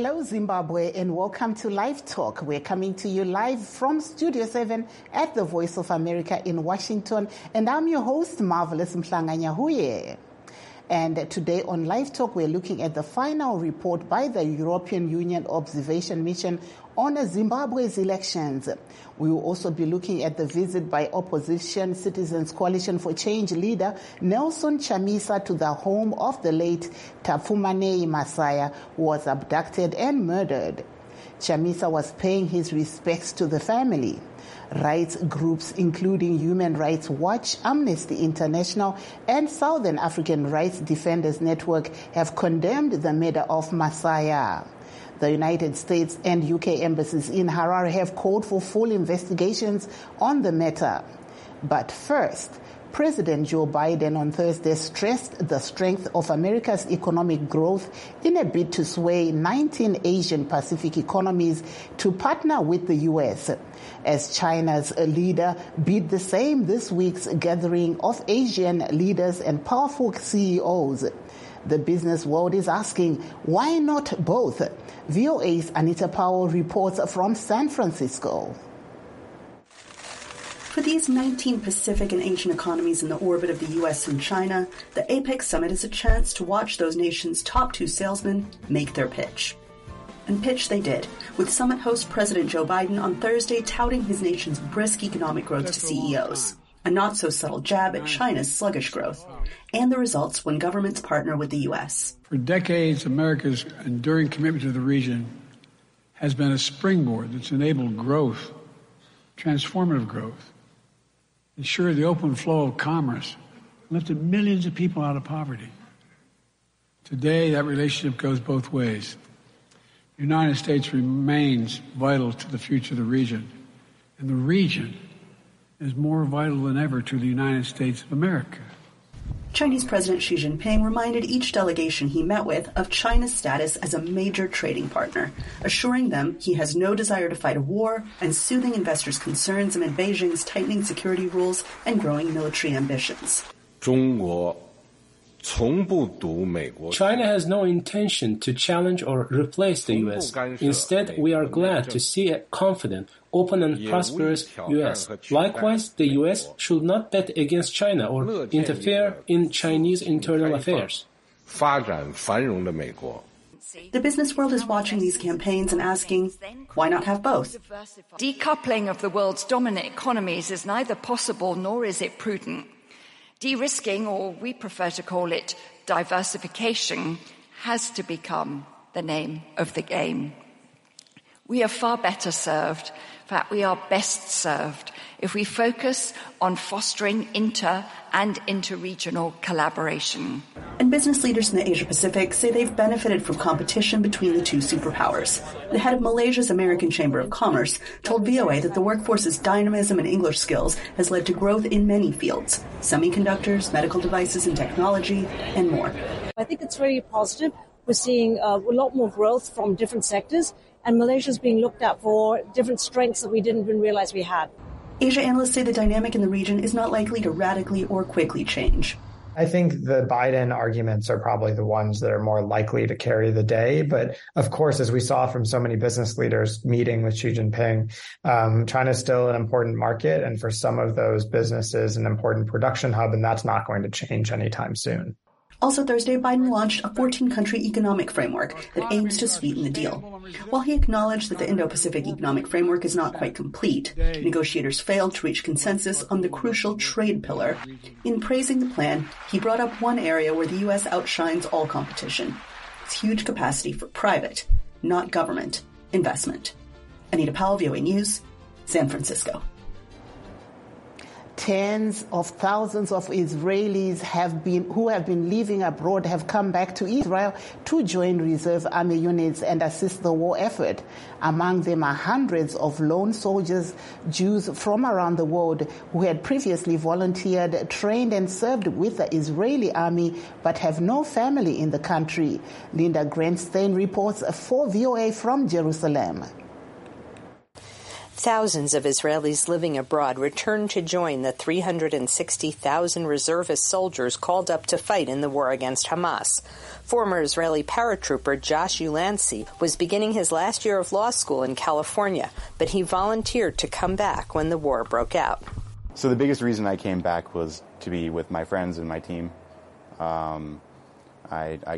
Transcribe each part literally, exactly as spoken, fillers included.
Hello, Zimbabwe, and welcome to Live Talk. We're coming to you live from Studio seven at the Voice of America in Washington, and I'm your host, Marvelous Mhlanga-Nyahuye. And today on Live Talk, we're looking at the final report by the European Union Observation Mission on Zimbabwe's elections. We will also be looking at the visit by Opposition Citizens Coalition for Change leader Nelson Chamisa to the home of the late Tafumanei Masaya, who was abducted and murdered. Chamisa was paying his respects to the family. Rights groups including Human Rights Watch, Amnesty International, and Southern African Rights Defenders Network have condemned the murder of Masaya. The United States and U K embassies in Harare have called for full investigations on the matter. But first, President Joe Biden on Thursday stressed the strength of America's economic growth in a bid to sway nineteen Asian Pacific economies to partner with the U S, as China's leader bid the same this week's gathering of Asian leaders and powerful C E Os. The business world is asking, why not both? V O A's Anita Powell reports from San Francisco. For these nineteen Pacific and Asian economies in the orbit of the U S and China, the APEC summit is a chance to watch those nations' top two salesmen make their pitch. And pitch they did, with summit host President Joe Biden on Thursday touting his nation's brisk economic growth to C E Os, a not-so-subtle jab at China's sluggish growth, and the results when governments partner with the U S. For decades, America's enduring commitment to the region has been a springboard that's enabled growth, transformative growth, ensured the open flow of commerce, lifted millions of people out of poverty. Today, that relationship goes both ways. The United States remains vital to the future of the region, and the region is more vital than ever to the United States of America. Chinese President Xi Jinping reminded each delegation he met with of China's status as a major trading partner, assuring them he has no desire to fight a war and soothing investors' concerns amid Beijing's tightening security rules and growing military ambitions. China has no intention to challenge or replace the U S. Instead, we are glad to see a confident, open and prosperous U S. Likewise, the U S should not bet against China or interfere in Chinese internal affairs. The business world is watching these campaigns and asking, why not have both? Decoupling of the world's dominant economies is neither possible nor is it prudent. De-risking, or we prefer to call it diversification, has to become the name of the game. We are far better served, in fact we are best served, if we focus on fostering inter- and inter-regional collaboration. And business leaders in the Asia-Pacific say they've benefited from competition between the two superpowers. The head of Malaysia's American Chamber of Commerce told V O A that the workforce's dynamism and English skills has led to growth in many fields: semiconductors, medical devices and technology, and more. I think it's very positive. We're seeing uh, a lot more growth from different sectors, and Malaysia's being looked at for different strengths that we didn't even realize we had. Asia analysts say the dynamic in the region is not likely to radically or quickly change. I think the Biden arguments are probably the ones that are more likely to carry the day. But of course, as we saw from so many business leaders meeting with Xi Jinping, um, China is still an important market, and for some of those businesses, an important production hub, and that's not going to change anytime soon. Also Thursday, Biden launched a fourteen-country economic framework that aims to sweeten the deal. While he acknowledged that the Indo-Pacific Economic Framework is not quite complete, negotiators failed to reach consensus on the crucial trade pillar. In praising the plan, he brought up one area where the U S outshines all competition: its huge capacity for private, not government, investment. Anita Powell, V O A News, San Francisco. Tens of thousands of Israelis have been, who have been living abroad have come back to Israel to join reserve army units and assist the war effort. Among them are hundreds of lone soldiers, Jews from around the world who had previously volunteered, trained and served with the Israeli army but have no family in the country. Linda Grantstein reports for V O A from Jerusalem. Thousands of Israelis living abroad returned to join the three hundred sixty thousand reservist soldiers called up to fight in the war against Hamas. Former Israeli paratrooper Josh Ulansey was beginning his last year of law school in California, but he volunteered to come back when the war broke out. So the biggest reason I came back was to be with my friends and my team. Um, I, I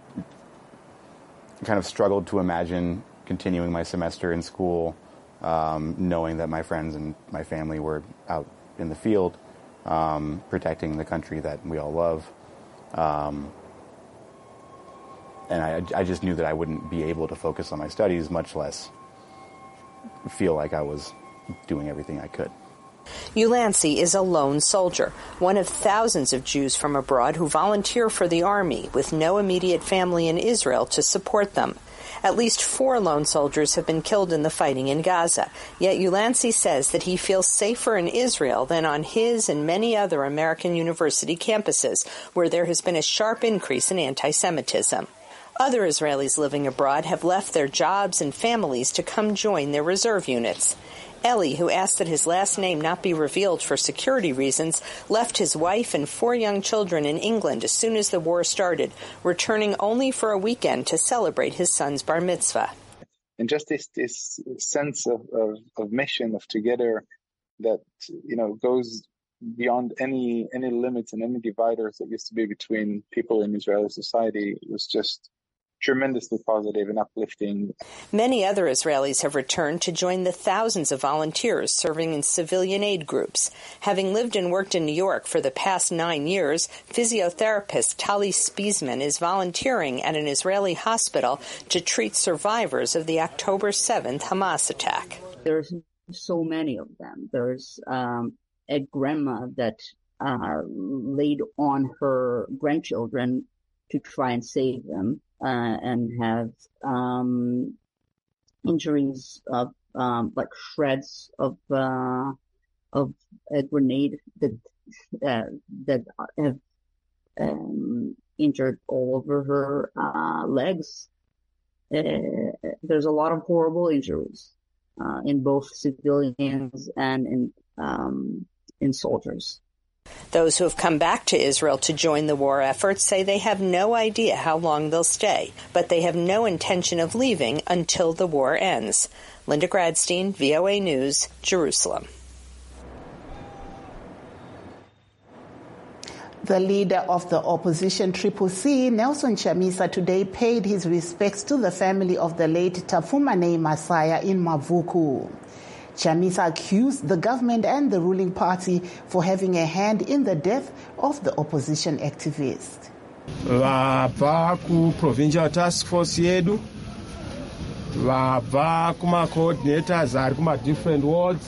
kind of struggled to imagine continuing my semester in school, um, knowing that my friends and my family were out in the field, um, protecting the country that we all love. Um, and I, I just knew that I wouldn't be able to focus on my studies, much less feel like I was doing everything I could. Ulansey is a lone soldier, one of thousands of Jews from abroad who volunteer for the army with no immediate family in Israel to support them. At least four lone soldiers have been killed in the fighting in Gaza, yet Ulansey says that he feels safer in Israel than on his and many other American university campuses, where there has been a sharp increase in anti-Semitism. Other Israelis living abroad have left their jobs and families to come join their reserve units. Eli, who asked that his last name not be revealed for security reasons, left his wife and four young children in England as soon as the war started, returning only for a weekend to celebrate his son's bar mitzvah. And just this, this sense of, of, of mission, of together, that, you know, goes beyond any any limits and any dividers that used to be between people in Israeli society, was just tremendously positive and uplifting. Many other Israelis have returned to join the thousands of volunteers serving in civilian aid groups. Having lived and worked in New York for the past nine years, physiotherapist Tali Spiesman is volunteering at an Israeli hospital to treat survivors of the October seventh Hamas attack. There's so many of them. There's um, a grandma that uh, laid on her grandchildren to try and save them. Uh, and have um, injuries of um, like shreds of uh, of a grenade that uh, that have um, injured all over her uh, legs. Uh, there's a lot of horrible injuries uh, in both civilians and in um, in soldiers. Those who have come back to Israel to join the war effort say they have no idea how long they'll stay, but they have no intention of leaving until the war ends. Linda Gradstein, V O A News, Jerusalem. The leader of the opposition Triple C, Nelson Chamisa, today paid his respects to the family of the late Tafumane Masaya in Mavuku. Chamisa accused the government and the ruling party for having a hand in the death of the opposition activist. Vabva ku provincial task force yedu, vabva kuma coordinators ari kuma different wards,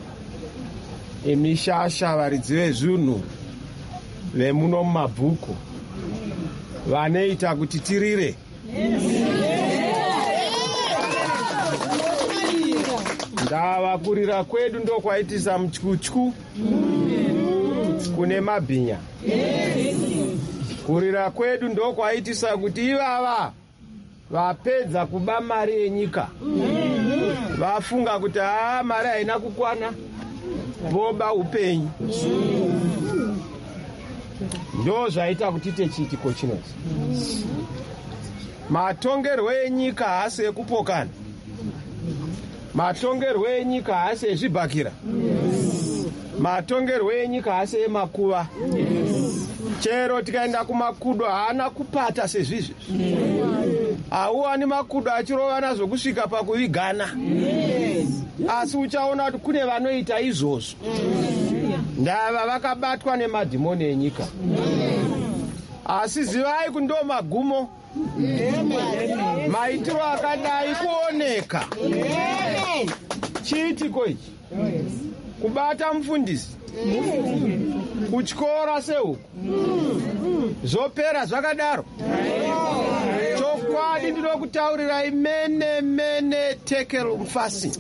emishasha varidzi vezvinhu vemuno mumabhuku vanoita kuti tirire. Ndava kurira kwedu ndo kwaitisa mtyutyu kune mabhinya. Kurira kwedu ndo kwaitisa kuti ivava vapedza kuba mari yenyika. Vafunga kuti haa mari haina kukwana, voba upenyu. Ndo zvaita kuti techitiko chinozi. Matongerwo enyika haasi ekupokana. Matongerwo enyika haasi ezvibhakira. Matongerwo enyika haasi emakuva. Chero tikaenda kumakudo haana kupata sezvizvi. Hauwani makudo achirova nazvo kusvika pakuvigana. Asi uchaona kuti kune vanoita izvozvo. Ndava vakabatwa nemadhimoni enyika. Asi zivai kuti ndo magumo. Maitiro akadai kuoneka. Chiitiko ichi kubata mufundisi kuchikora seuku zvopera zvakadaro. Chokwadi ndinokutaurirai mene mene tekel mufasi.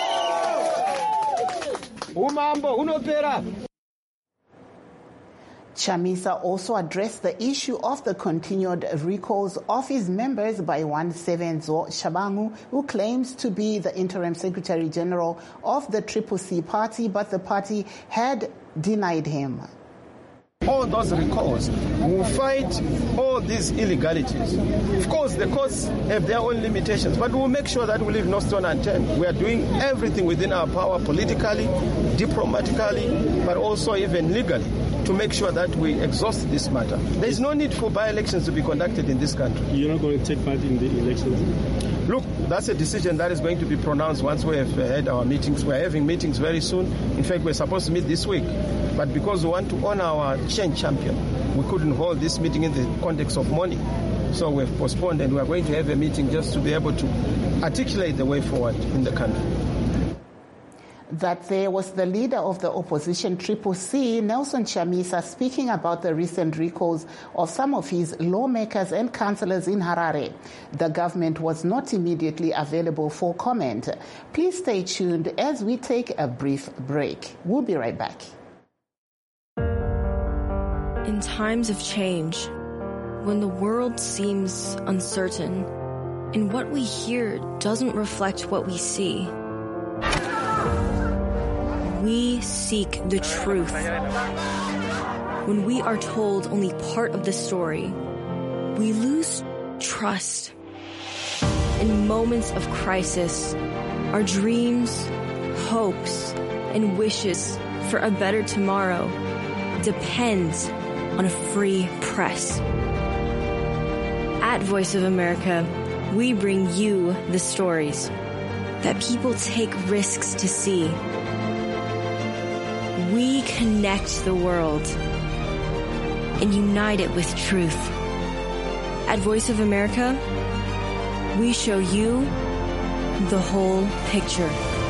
Umambo hunopera. Chamisa also addressed the issue of the continued recalls of his members by one Sevenzo Shabangu, who claims to be the interim Secretary General of the Triple C Party, but the party had denied him. All those recalls will fight all these illegalities. Of course, the courts have their own limitations, but we'll make sure that we leave no stone unturned. We are doing everything within our power, politically, diplomatically, but also even legally, to make sure that we exhaust this matter. There is no need for by-elections to be conducted in this country. You're not going to take part in the elections? Look, that's a decision that is going to be pronounced once we have had our meetings. We're having meetings very soon. In fact, we're supposed to meet this week. But because we want to honor our change champion, we couldn't hold this meeting in the context of money. So we've postponed, and we're going to have a meeting just to be able to articulate the way forward in the country. That there was the leader of the opposition Triple C, Nelson Chamisa, speaking about the recent recalls of some of his lawmakers and councillors in Harare. The government was not immediately available for comment. Please stay tuned as we take a brief break. We'll be right back. In times of change, when the world seems uncertain and what we hear doesn't reflect what we see, we seek the truth. When we are told only part of the story, we lose trust. In moments of crisis, our dreams, hopes, and wishes for a better tomorrow depends on a free press. At Voice of America, we bring you the stories that people take risks to see. We connect the world and unite it with truth. At Voice of America, we show you the whole picture.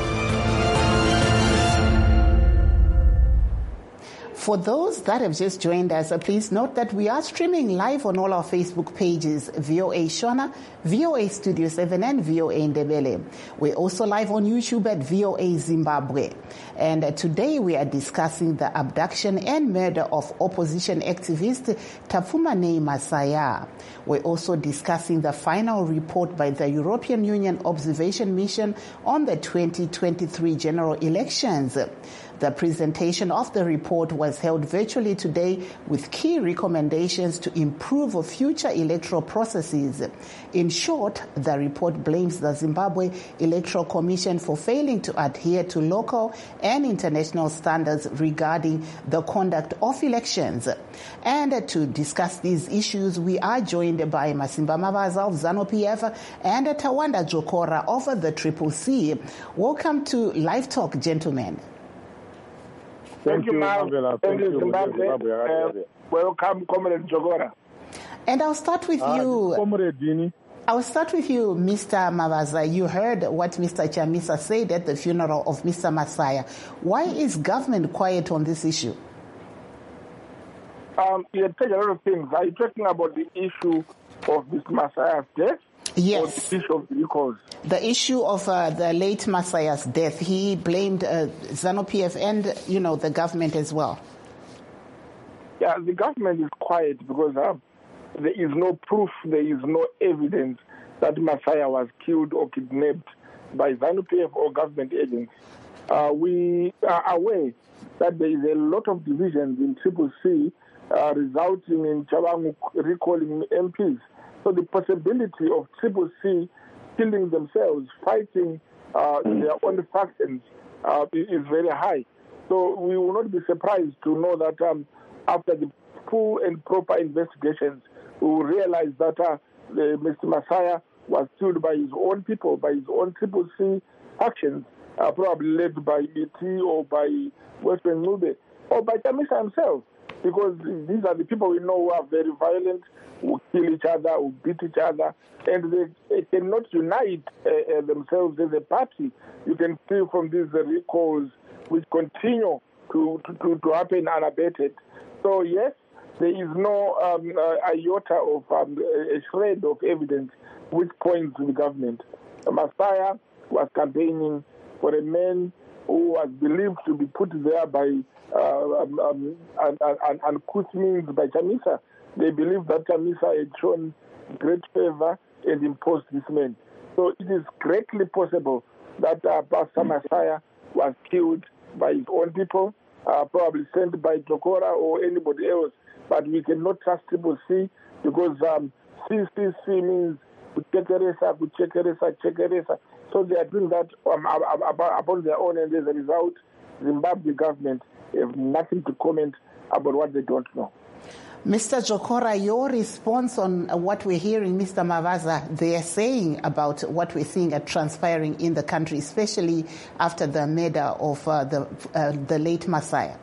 For those that have just joined us, uh, please note that we are streaming live on all our Facebook pages, V O A Shona, V O A Studio seven, and V O A Ndebele. We're also live on YouTube at V O A Zimbabwe. And uh, today we are discussing the abduction and murder of opposition activist Tafumane Masaya. We're also discussing the final report by the European Union Observation Mission on the twenty twenty-three general elections. The presentation of the report was held virtually today with key recommendations to improve future electoral processes. In short, the report blames the Zimbabwe Electoral Commission for failing to adhere to local and international standards regarding the conduct of elections. And to discuss these issues, we are joined by Masimba Mavaza of ZANU P F and Tawanda Jokora of the Triple C. Welcome to Live Talk, gentlemen. Thank, Thank you, Marvela. Thank, Thank you, Zimbabwe. Zimbabwe. Uh, welcome, Comrade Jogora. And I'll start with uh, you. Comrade Dini. I'll start with you, Mister Mavaza. You heard what Mister Chamisa said at the funeral of Mister Masaya. Why is government quiet on this issue? Um, you had said a lot of things. Are you talking about the issue of Mister Masaya's death? Yes. Or the issue of the recalls? The issue of uh, the late Masaya's death. He blamed uh, ZANU P F and, you know, the government as well. Yeah, the government is quiet because uh, there is no proof, there is no evidence that Masaya was killed or kidnapped by ZANU P F or government agents. Uh, we are aware that there is a lot of divisions in Triple C uh, resulting in Chabangu recalling M Ps. So the possibility of Triple C killing themselves, fighting uh, their own factions, uh, is very high. So we will not be surprised to know that um, after the full and proper investigations, we will realize that uh, the, Mister Masaya was killed by his own people, by his own Triple C factions, uh, probably led by E T or by Western Nube, or by Chamisa himself, because these are the people we know who are very violent, who kill each other, who beat each other, and they, they cannot unite uh, uh, themselves as a party. You can see from these uh, recalls which continue to, to, to, to happen unabated. So yes, there is no um, uh, iota of um, a shred of evidence which points to the government. Masaya was campaigning for a man who was believed to be put there by uh, um, um, and, and, and uncouth means by Chamisa. They believed that Chamisa had shown great favor and imposed this man. So it is greatly possible that uh, Pastor Messiah was killed by his own people, uh, probably sent by Jokora or anybody else. But we cannot trust Triple C because um, C C C means kuchekeresa, kuchekeresa, chekeresa. So they are doing that um, upon their own, and as a result, Zimbabwe government have nothing to comment about what they don't know. Mister Jokora, your response on what we're hearing Mister Mavaza they are saying about what we're seeing are transpiring in the country, especially after the murder of uh, the uh, the late Messiah.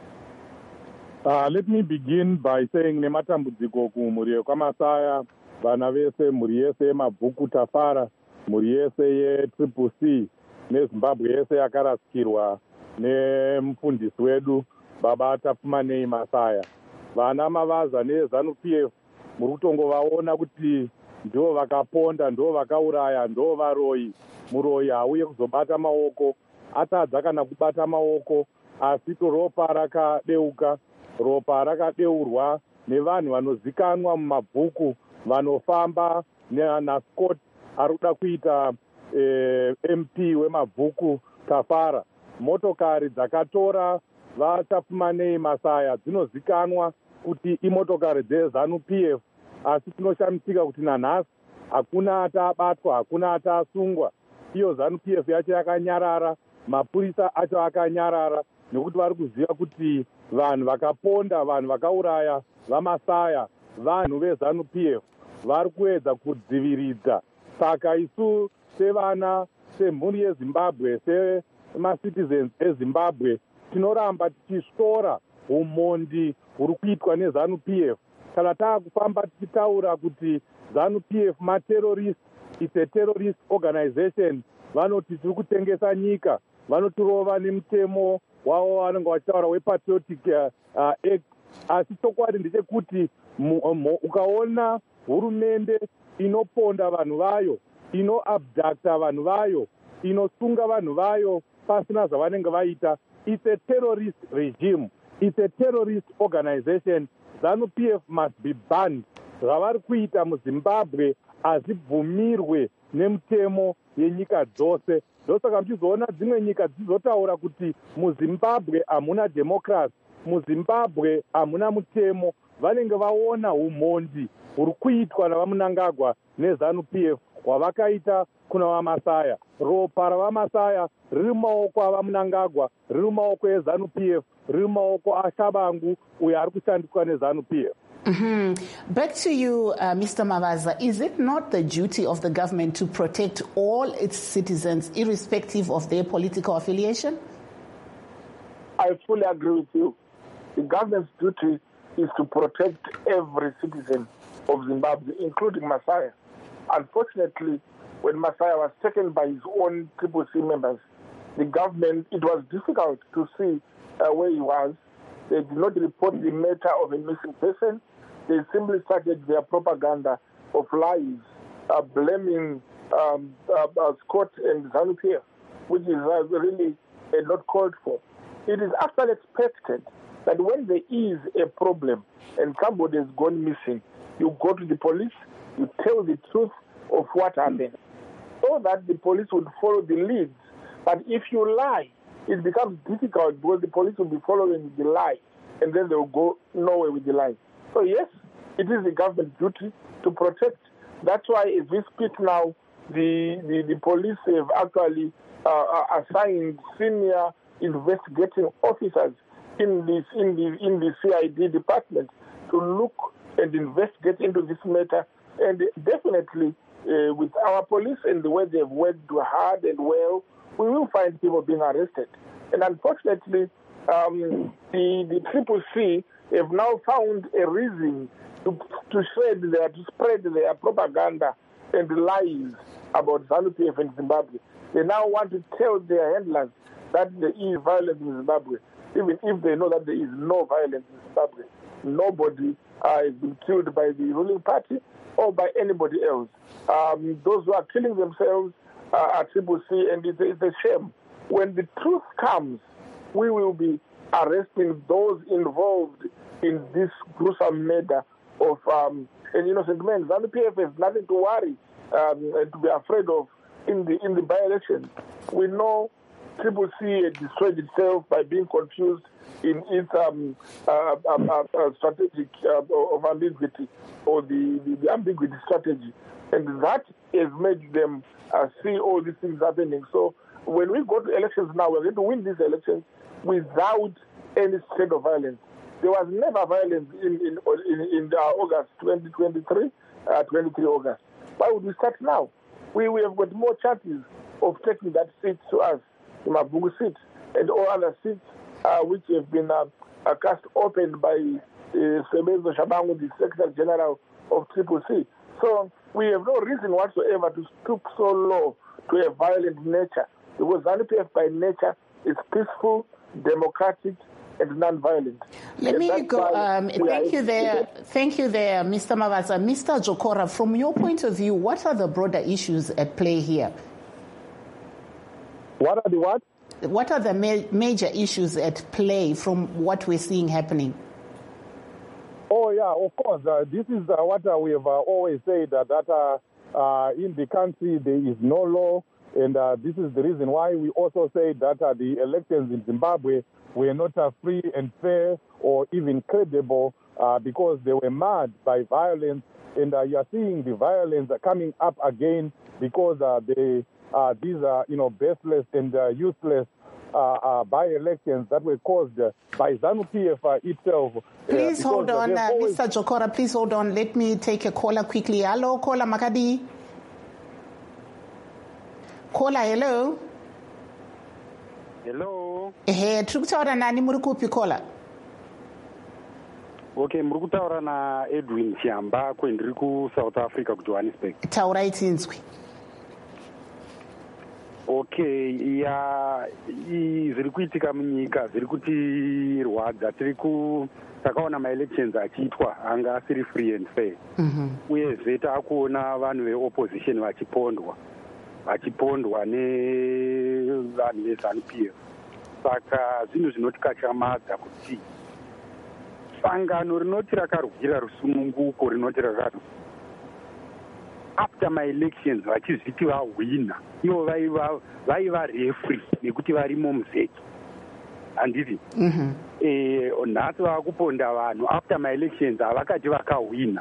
Uh, let me begin by saying nematambudziko kumhuri kwaMasaya, vana vese, mhuri yese yemabhuku Tafara, mhuri yese yetriple C neZimbabwe yese yakarasikirwa nemufundisi wedu baba Tafumanei Masaya. Vana Mavaza neZANU P F muri kutongovaona kuti ndo vakaponda, ndo vakauraya, ndo varoyi. Muroyi hauye kuzobata maoko, atadza kana kubata maoko, asi ropa rakadeuka, ropa rakadeurwa nevanhu vanozikanwa mumabhuku, vanofamba naScott ari kuda kuita eh, M P wemabhuku Tafara. Motokari dzakatora vaTafumanei Masaya dzinozikanwa kuti imotokari dzeZANU P F, asi tinoshamisika kuti nanhasi hakuna atabatwa, hakuna atasungwa. Iyo ZANU P F yacho yakanyarara, mapurisa acho akanyarara, nekuti vari kuziva kuti vanhu vakaponda, vanhu vakauraya vaMasaya, vanhu veZANU P F vari kuedza kudziviridza. Saka isu sevana, semhuri yeZimbabwe, semacitizens eZimbabwe, tinoramba tichistora umhondi huri kuitwa neZANU P F. Kana taakufamba tichitaura kuti ZANU P F materrorist, it's a terrorist organization, vanoti tiri kutengesa nyika, vanotirova nemutemo wavo vanenge vachitaura wepatriotic uh, act. Asi chokwadi ndechekuti ukaona hurumende inoponda vanhu vayo, inoabducta vanhu vayo, inosunga vanhu vayo pasina zvavanenge vaita, it's a terrorist regime, it's a terrorist organization. ZANU P F must be banned. Zvavari kuita muZimbabwe hazvibvumirwe nemutemo yenyika dzose. Ndosaka muchizoona dzimwe nyika dzizotaura kuti muZimbabwe hamuna democracy, muZimbabwe hamuna mutemo. Vanenge vaona umhondi huri kuitwa navaMnangagwa neZANU P F hwavakaita kuna vaMasaya. Ropa ravaMasaya riri mumaoko avaMnangagwa, riri mumaoko eZANU P F, riri mumaoko aShabangu uyo ari kushandiswa neZANU P F. Mm-hmm. Back to you, uh, Mister Mavaza. Is it not the duty of the government to protect all its citizens, irrespective of their political affiliation? I fully agree with you. The government's duty is to protect every citizen of Zimbabwe, including Messiah. Unfortunately, when Messiah was taken by his own Triple C members, the government, it was difficult to see uh, where he was. They did not report the matter of a missing person. They simply started their propaganda of lies, uh, blaming um, uh, uh, Scott and ZANU P F, which is uh, really uh, not called for. It is actually expected that when there is a problem and somebody has gone missing, you go to the police, you tell the truth of what happened, so that the police would follow the leads. But if you lie, it becomes difficult because the police will be following the lie, and then they will go nowhere with the lie. So yes, it is the government's duty to protect. That's why as we speak now, the, the, the police have actually uh, assigned senior investigating officers in this in the in the C I D department to look and investigate into this matter. And definitely, uh, with our police and the way they've worked hard and well, we will find people being arrested. And unfortunately, um, the the Triple C have now found a reason to to shred their to spread their propaganda and lies about ZANU P F in Zimbabwe. They now want to tell their handlers that there is violence in Zimbabwe, even if they know that there is no violence in Zimbabwe. Nobody uh, has been killed by the ruling party or by anybody else. Um, those who are killing themselves uh, are Triple C, and it's, it's a shame When the truth comes, we will be arresting those involved in this gruesome murder of um, an innocent man. ZANU P F has nothing to worry um, and to be afraid of in the in the by-election. We know Triple C had destroyed itself by being confused in its um, uh, uh, uh, strategic uh, of ambiguity, or the, the, the ambiguity strategy. And that has made them uh, see all these things happening. So when we go to elections now, we're going to win these elections without any state of violence. There was never violence in in, in, in uh, August twenty twenty-three, uh, twenty-three August. Why would we start now? We, we have got more chances of taking that seat to us, the Mabugu seat, and all other seats uh, which have been uh, uh, cast open by uh, Sebenzo Shabangu, the Secretary General of Triple C. So we have no reason whatsoever to stoop so low to a violent nature, because ZANU P F by nature is peaceful, democratic, and non-violent. Let and me go. Um, thank you there. Thank you there, Mister Mavaza. Mister Jokora, from your point of view, what are the broader issues at play here? What are the what? What are the ma- major issues at play from what we're seeing happening? Oh, yeah, of course. Uh, this is uh, what uh, we have uh, always said, uh, that uh, uh, in the country there is no law. And uh, this is the reason why we also say that uh, the elections in Zimbabwe were not uh, free and fair or even credible uh, because they were marred by violence. And uh, you are seeing the violence coming up again because uh, they, uh, these are, you know, baseless and uh, useless uh, uh, by-elections that were caused uh, by ZANU P F uh, itself. Please uh, hold on, uh, always... Mister Jokora, please hold on. Let me take a caller quickly. Hello, caller Makadi. Caller, hello. Hello. Hey, tukutaura nani muri kupi caller? Okay, muri kutaura na Edwin Chiamba kwendiri ku South Africa ku Johannesburg. Taura itsinzwi. Okay, ya ziri kuitika munyika, ziri kutirwadza, tiri ku takaona ma-elections achiitwa anga asiri free and fair. Mhm. Uyezve takuona vanhu veopposition vachipondwa. vachipondwa nevanhu vezANU P F. Saka zvinhu zvinotikachamadza kuti sangano rinoti rakarwira rusununguko rinoti rakati after my elections vachizviti vahwina ivo vaiva refree nekuti varimo muzeki handiti nhasi vava kuponda vanhu after my elections havakati vakahwina.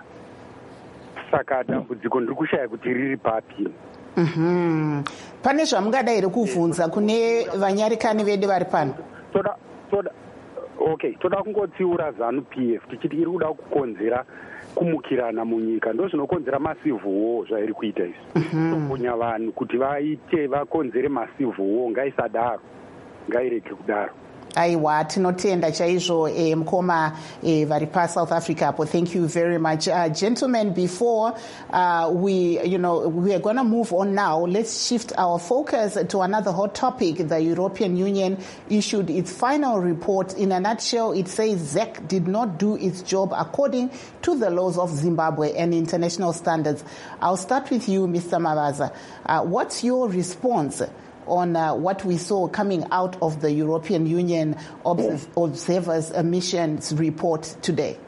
Saka dambudziko ndiri kushaya kuti riri papi. Mhm. Pane zvamungada here kuvhunza kune vanyarikani vedu vari pano? Toda toda okay, toda kungotsiura ZANU P F tichiti iri kuda kukonzera kumukirana munyika, ndo zvinokonzera massive war zvairi kuita izvi. Toponya vanhu kuti vaite vakonzere massive war, ngaisadaro, ngairege kudaro. Aiwa, tinotenda chaizvo eh, mukoma eh, vari pa-South Africa apo. Thank you very much. Uh, gentlemen, before uh, we, you know, we are going to move on now, let's shift our focus to another hot topic. The European Union issued its final report. In a nutshell, it says Z E C did not do its job according to the laws of Zimbabwe and international standards. I'll start with you, Mister Mavaza. Uh, what's your response on uh, what we saw coming out of the European Union observ- Observers Missions report today?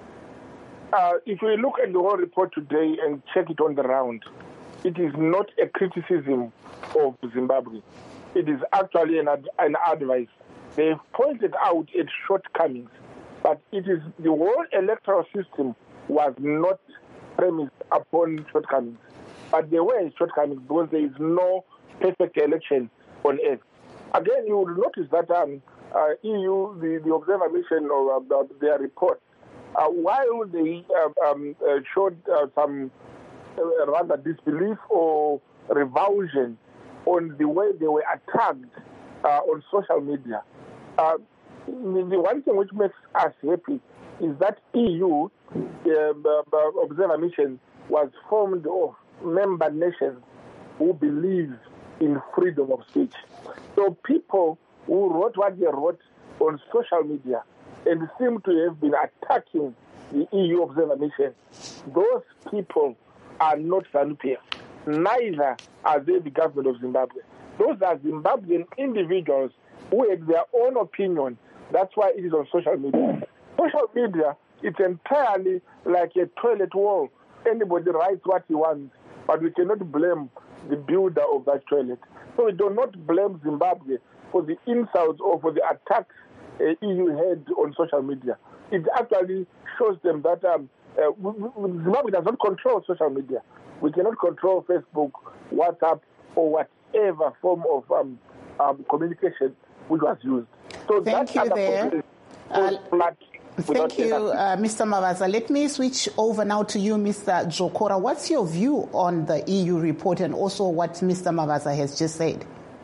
Uh, if we look at the whole report today and check it on the round, it is not a criticism of Zimbabwe. It is actually an, ad- an advice. They've pointed out its shortcomings, but it is the whole electoral system was not premised upon shortcomings. But there were shortcomings because there is no perfect election on earth. Again, you will notice that um, uh, E U, the, the observer mission or uh, their report, uh, while they uh, um, uh, showed uh, some uh, rather disbelief or revulsion on the way they were attacked uh, on social media, uh, the one thing which makes us happy is that E U, the uh, uh, observer mission, was formed of member nations who believe in freedom of speech. So people who wrote what they wrote on social media and seem to have been attacking the E U observer mission, those people are not ZANU P F. Neither are they the government of Zimbabwe. Those are Zimbabwean individuals who have their own opinion. That's why it is on social media. Social media, it's entirely like a toilet wall. Anybody writes what he wants, but we cannot blame the builder of that toilet. So we do not blame Zimbabwe for the insults or for the attacks uh, E U had on social media. It actually shows them that um, uh, Zimbabwe does not control social media. We cannot control Facebook, WhatsApp, or whatever form of um, um, communication which was used. So Thank you there. Uh, thank you, uh, Mister Mavaza. Let me switch over now to you, Mister Jokora. What's your view on the E U report and also what Mister Mavaza has just said?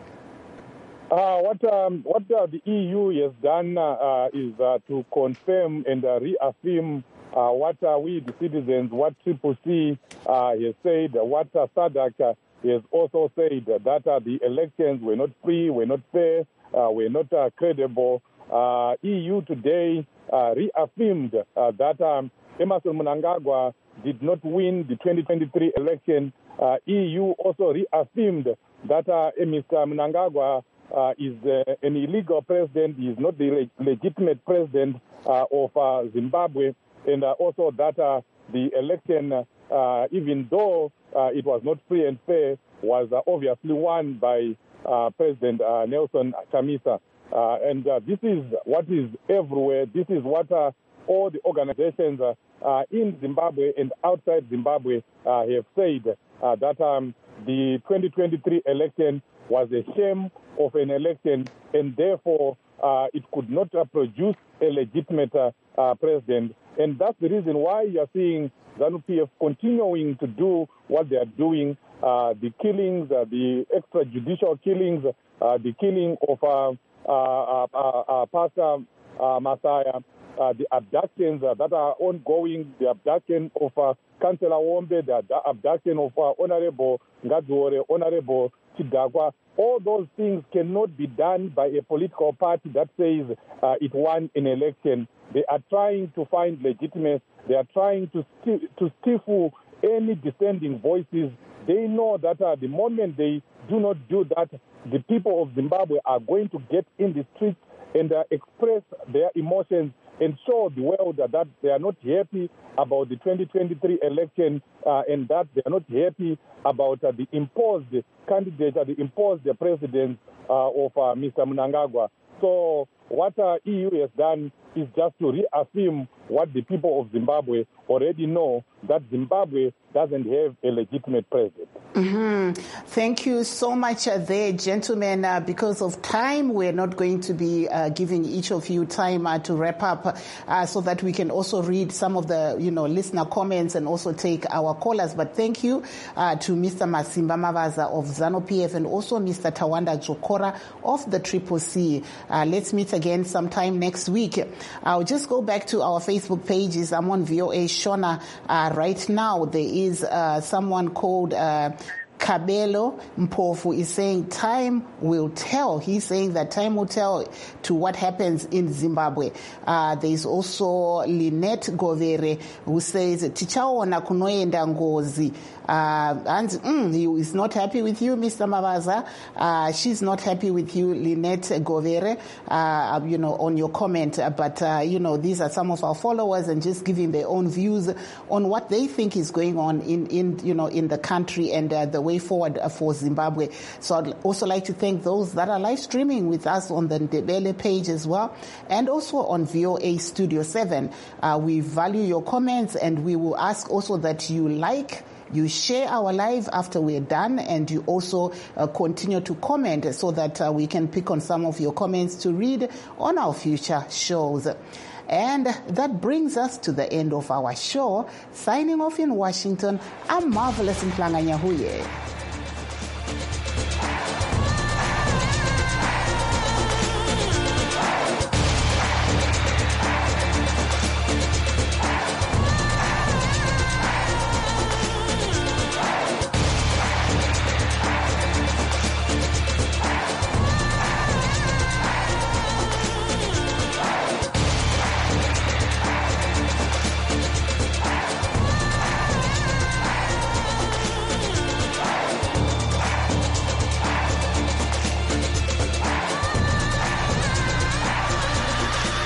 Uh, what um, what uh, the E U has done uh, is uh, to confirm and uh, reaffirm uh, what uh, we, the citizens, what Triple C uh, has said, what uh, SADC uh, has also said, uh, that uh, the elections were not free, were not fair, uh, were not uh, credible. Uh, E U today uh, reaffirmed uh, that um, Emmerson Mnangagwa did not win the twenty twenty-three election. Uh, E U also reaffirmed that uh, Mister Mnangagwa uh, is uh, an illegal president. He is not the leg- legitimate president uh, of uh, Zimbabwe. And uh, also that uh, the election, uh, even though uh, it was not free and fair, was uh, obviously won by uh, President uh, Nelson Chamisa. Uh, and uh, this is what is everywhere. This is what uh, all the organizations uh, uh, in Zimbabwe and outside Zimbabwe uh, have said, uh, that um, the twenty twenty-three election was a shame of an election, and therefore uh, it could not uh, produce a legitimate uh, uh, president. And that's the reason why you're seeing ZANU-P F continuing to do what they are doing, uh, the killings, uh, the extrajudicial killings, uh, the killing of uh, uh, uh, uh, Pastor uh, Messiah, uh, the abductions uh, that are ongoing, the abduction of uh, Councillor Wombe, the abduction of uh, Honorable Ngadziore, Honorable Chidakwa. All those things cannot be done by a political party that says uh, it won an election. They are trying to find legitimacy. They are trying to sti- to stifle any dissenting voices. They know that uh, the moment they do not do that, the people of Zimbabwe are going to get in the streets and uh, express their emotions and show the world that, that they are not happy about the twenty twenty-three election uh, and that they are not happy about uh, the imposed candidate, uh, the imposed president uh, of uh, Mister Mnangagwa. So what uh, E U has done is just to reaffirm what the people of Zimbabwe already know, that Zimbabwe doesn't have a legitimate president. Mm-hmm. Thank you so much uh, there, gentlemen. Uh, because of time, we're not going to be uh, giving each of you time uh, to wrap up uh, so that we can also read some of the, you know, listener comments and also take our callers. But thank you uh, to Mister Masimba Mavaza of ZANU-P F and also Mister Tawanda Jokora of the Triple C. Uh, let's meet again sometime next week. I'll just go back to our Facebook pages. I'm on V O A Shona uh, right now. There is uh, someone called uh, Kabelo Mpofu is saying time will tell. He's saying that time will tell to what happens in Zimbabwe. Uh, there is also Lynette Govere who says, Tichaona kunoenda ngozi. Uh, and mm, he is not happy with you, Mister Mavaza. Uh, she's not happy with you, Lynette Govere, uh, you know, on your comment. Uh, but, uh, you know, these are some of our followers and just giving their own views on what they think is going on in, in you know, in the country and uh, the way forward for Zimbabwe. So I'd also like to thank those that are live streaming with us on the Ndebele page as well, and also on V O A Studio seven. Uh, we value your comments, and we will ask also that you like, you share our live after we're done, and you also uh, continue to comment so that uh, we can pick on some of your comments to read on our future shows. And that brings us to the end of our show. Signing off in Washington, I'm Marvelous Mhlanga Nyahuye.